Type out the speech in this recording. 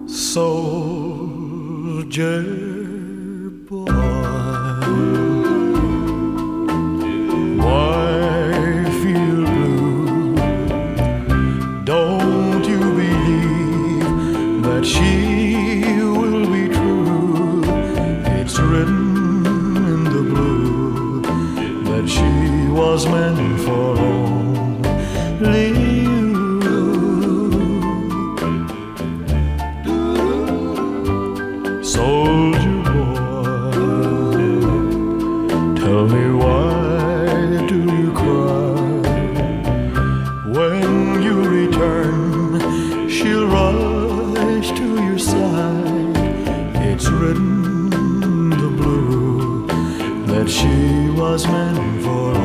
soldier boy. Why feel blue? Don't you believe that she will be true? It's written in the blue that she was meant for only you. Soldier boy, tell me why do you cry? When you return, she'll rush to your side. It's written in the blue that she was meant for